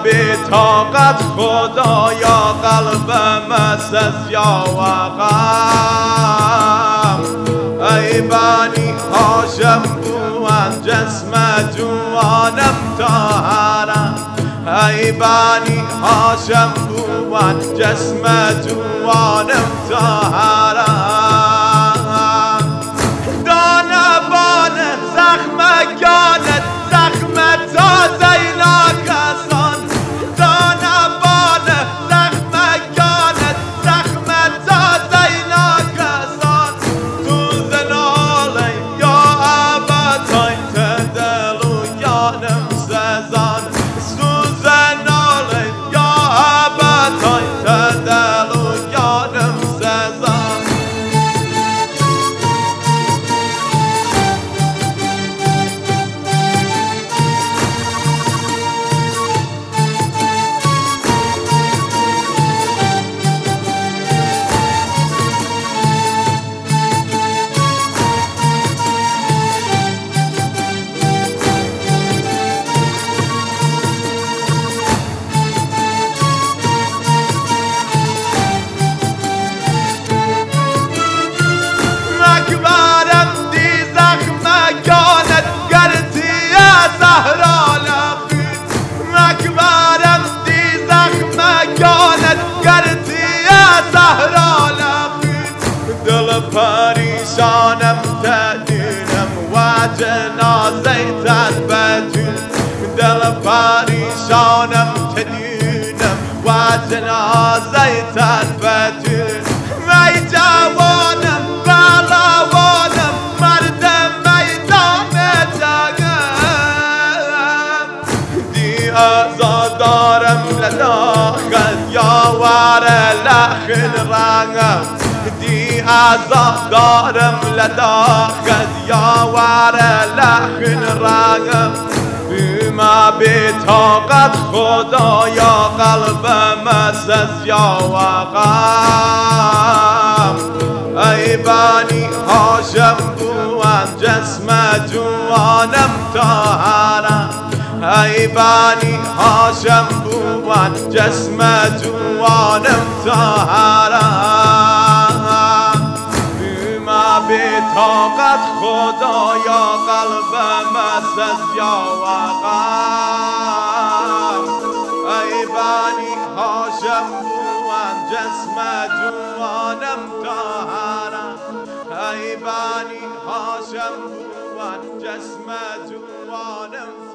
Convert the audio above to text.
بی طاقت خدایا قلبم است از یاوقم ای بنی هاشم بوان جسم جوانم طاهرم ای بنی هاشم بوان جسم جوانم طاهرم دانه بانه زخم گانت زخم تازه ناکسان دانه بانه زخم گانت زخم تازه ناکسان تو زناله یا عبتای تدلو یانم سزان تو زناله یا عبتای تدلو یانم سزان پریشانم تدینم و جنازیتت بدون دل پریشانم تدینم و جنازیتت بدون وی جوانم بلاوانم مرد میدان جنگم دی ازادارم لداخل یاور لخن رنگم دی ازادارم لداخل یاور لخن رنگم ما بی طاقت خدایا قلبم است از یاوقم ای بنی هاشم بوان جسم جوانم طاهرم ای بنی هاشم بوان جسم جوانم طاهرم ما بی طاقت خدایا قلبم است از یاوقم ای بنی هاشم بوان جسم جوانم طاهرم ای بنی هاشم بوان جسم جوانم